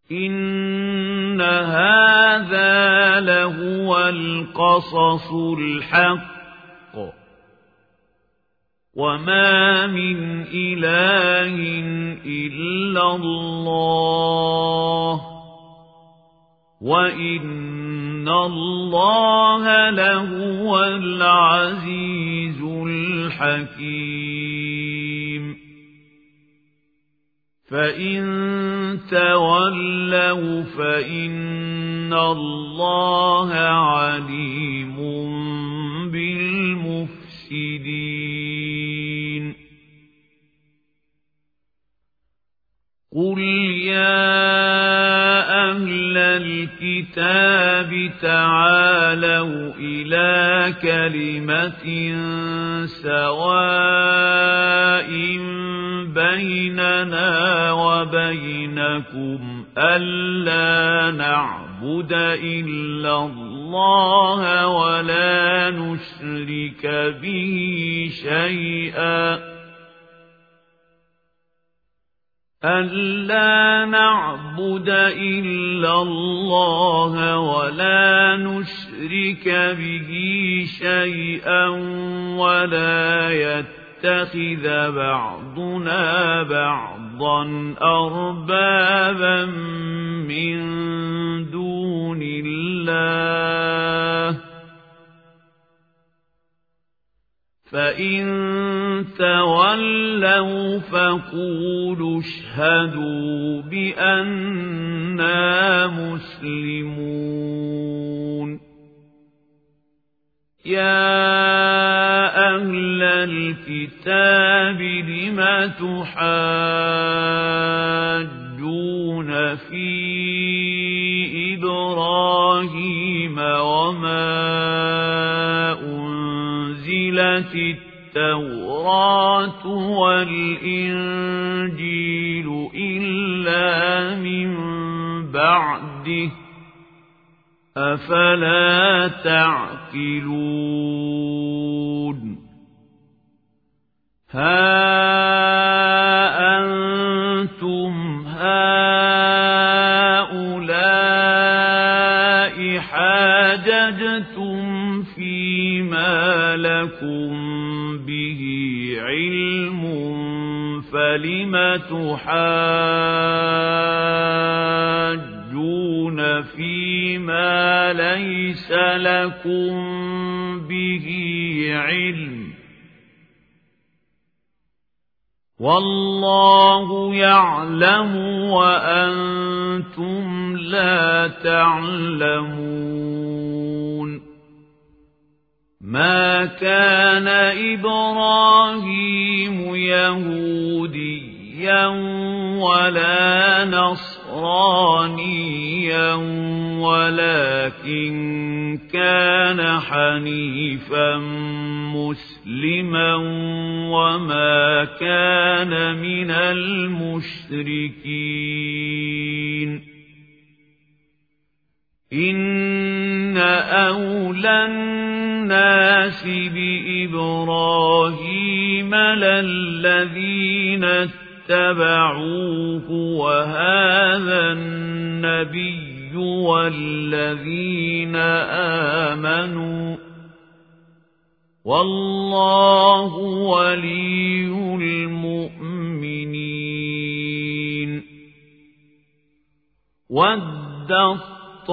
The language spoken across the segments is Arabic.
إن هذا لهو القصص الحق وما من إله إلا الله وإن الله لهو العزيز الحكيم فإن تولوا فإن الله عليم بالمفسدين قل يا أهل الكتاب تعالوا إلى كلمة سواء بيننا وبينكم ألا نعبد إلا الله ولا نشرك به شيئا ألا نعبد إلا الله ولا نشرك به شيئا ولا يتخذ بعضنا بعضا أربابا من دون الله فإن تولوا فقولوا اشهدوا بأننا مسلمون يا أهل الكتاب لم تحاجون في إبراهيم وما أنزلت التوراة والإنجيل إلا من بعده أفلا تعقلون ها أنتم هؤلاء حاججتم فيما لكم به علم فلم تحاجون فيما ليس لكم به علم والله يعلم وأنتم لا تعلمون ما كان إبراهيم يهوديا ولا نصرانيا ولكن كان حنيفا مسلما وما كان من المشركين إن أولى الناس بإبراهيم للذين اتبعوه وهذا النبي والذين آمنوا والله ولي المؤمنين ودت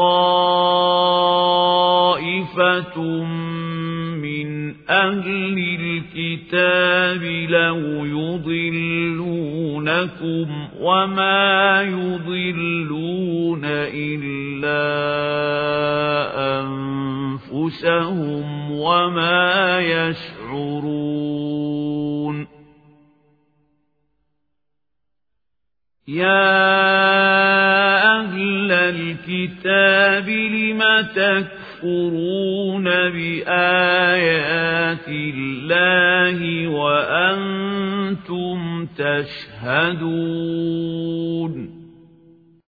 طائفة من أهل الكتاب لو يضلونكم وما يضلون إلا أنفسهم وما يشعرون يا أهل الكتاب لم تكفرون بآيات الله وأنتم تشهدون